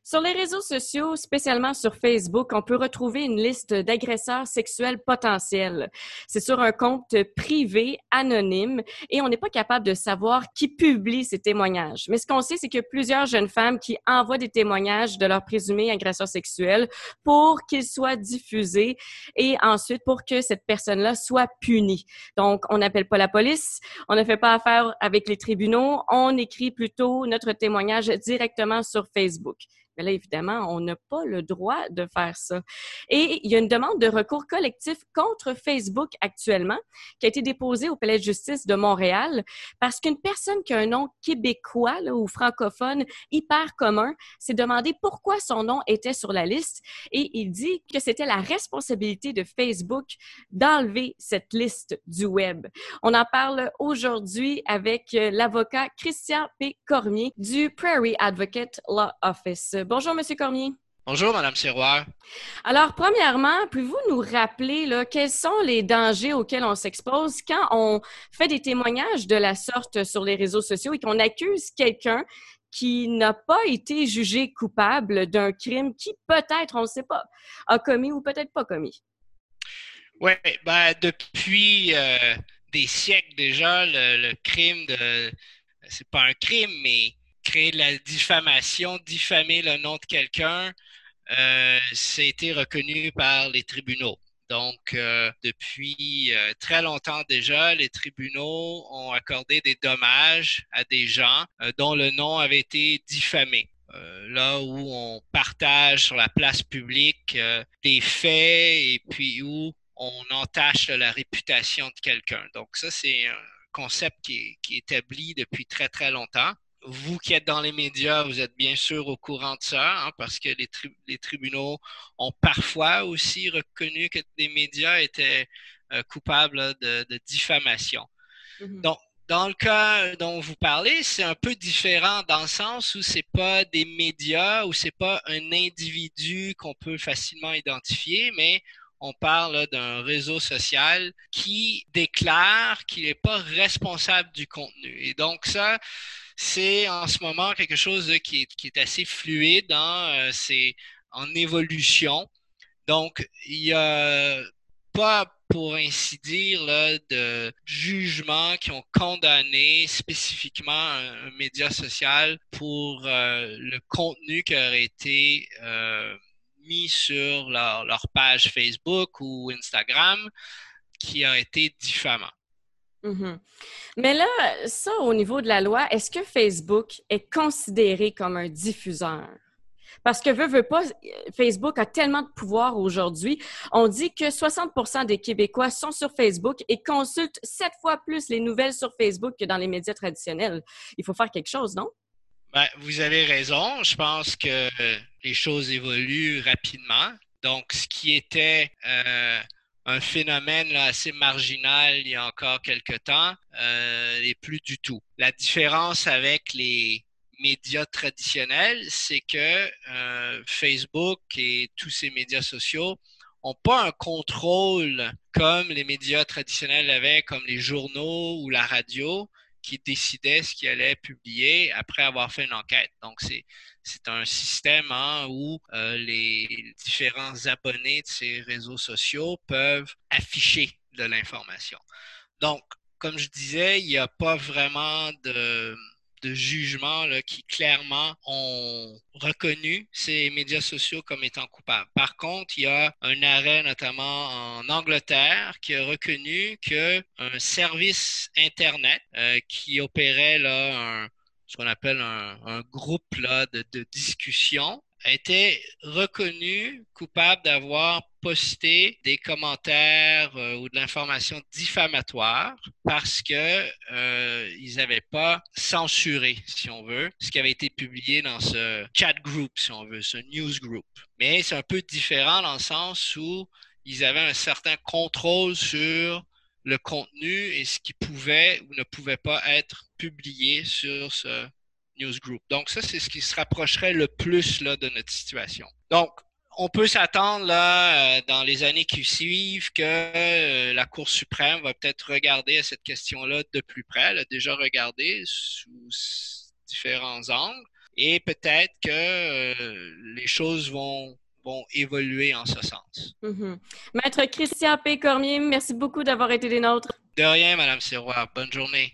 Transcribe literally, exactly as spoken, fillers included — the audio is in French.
Sur les réseaux sociaux, spécialement sur Facebook, on peut retrouver une liste d'agresseurs sexuels potentiels. C'est sur un compte privé, anonyme, et on n'est pas capable de savoir qui publie ces témoignages. Mais ce qu'on sait, c'est qu'il y a plusieurs jeunes femmes qui envoient des témoignages de leurs présumés agresseurs sexuels pour qu'ils soient diffusés et ensuite pour que cette personne-là soit punie. Donc, on n'appelle pas la police, on ne fait pas affaire avec les tribunaux, on écrit plutôt notre témoignage directement sur Facebook. Mais là, évidemment, on n'a pas le droit de faire ça. Et il y a une demande de recours collectif contre Facebook actuellement qui a été déposée au Palais de justice de Montréal parce qu'une personne qui a un nom québécois là, ou francophone hyper commun s'est demandé pourquoi son nom était sur la liste et il dit que c'était la responsabilité de Facebook d'enlever cette liste du web. On en parle aujourd'hui avec l'avocat Christian P. Cormier du Prairie Advocate Law Office. Bonjour, Monsieur Cormier. Bonjour, Madame Siroir. Alors, premièrement, pouvez-vous nous rappeler là, quels sont les dangers auxquels on s'expose quand on fait des témoignages de la sorte sur les réseaux sociaux et qu'on accuse quelqu'un qui n'a pas été jugé coupable d'un crime qui peut-être, on ne sait pas, a commis ou peut-être pas commis? Oui, ben, depuis euh, des siècles déjà, le, le crime de... C'est pas un crime, mais créer de la diffamation, diffamer le nom de quelqu'un, euh, c'est été reconnu par les tribunaux. Donc, euh, depuis euh, très longtemps déjà, les tribunaux ont accordé des dommages à des gens euh, dont le nom avait été diffamé. Euh, là où on partage sur la place publique euh, des faits et puis où on entache la réputation de quelqu'un. Donc, ça, c'est un concept qui est, qui est établi depuis très, très longtemps. Vous qui êtes dans les médias, vous êtes bien sûr au courant de ça, hein, parce que les, tri- les tribunaux ont parfois aussi reconnu que des médias étaient euh, coupables là, de, de diffamation. Mm-hmm. Donc, dans le cas dont vous parlez, c'est un peu différent dans le sens où c'est pas des médias, ou c'est pas un individu qu'on peut facilement identifier, mais on parle d'un réseau social qui déclare qu'il n'est pas responsable du contenu. Et donc ça, c'est en ce moment quelque chose qui est, qui est assez fluide, hein, euh, c'est en évolution. Donc, il y a pas, pour ainsi dire, là, de jugements qui ont condamné spécifiquement un, un média social pour euh, le contenu qui aurait été euh, mis sur leur, leur page Facebook ou Instagram qui a été diffamant. Mm-hmm. Mais là, ça, au niveau de la loi, est-ce que Facebook est considéré comme un diffuseur? Parce que veut, veut pas, Facebook a tellement de pouvoir aujourd'hui. On dit que soixante pour cent des Québécois sont sur Facebook et consultent sept fois plus les nouvelles sur Facebook que dans les médias traditionnels. Il faut faire quelque chose, non? Ben, vous avez raison. Je pense que les choses évoluent rapidement. Donc, ce qui était euh, un phénomène là, assez marginal il y a encore quelque temps euh, n'est plus du tout. La différence avec les médias traditionnels, c'est que euh, Facebook et tous ces médias sociaux n'ont pas un contrôle comme les médias traditionnels avaient, comme les journaux ou la radio, qui décidaient ce qu'ils allaient publier après avoir fait une enquête. Donc, c'est, c'est un système hein, où euh, les différents abonnés de ces réseaux sociaux peuvent afficher de l'information. Donc, comme je disais, il n'y a pas vraiment de, de jugement là, qui clairement ont reconnu ces médias sociaux comme étant coupables. Par contre, il y a un arrêt notamment en Angleterre qui a reconnu qu'un service Internet euh, qui opérait là, un, ce qu'on appelle un, un groupe là, de, de discussion a été reconnu coupable d'avoir posté des commentaires euh, ou de l'information diffamatoire parce que euh, ils n'avaient pas censuré, si on veut, ce qui avait été publié dans ce chat group, si on veut, ce news group. Mais c'est un peu différent dans le sens où ils avaient un certain contrôle sur le contenu et ce qui pouvait ou ne pouvait pas être publié sur ce newsgroup. Donc, ça, c'est ce qui se rapprocherait le plus là, de notre situation. Donc, on peut s'attendre là, dans les années qui suivent que euh, la Cour suprême va peut-être regarder à cette question-là de plus près. Elle a déjà regardé sous différents angles. Et peut-être que euh, les choses vont, vont évoluer en ce sens. Mm-hmm. Maître Christian P. Cormier, merci beaucoup d'avoir été des nôtres. De rien, Madame Sirois. Bonne journée.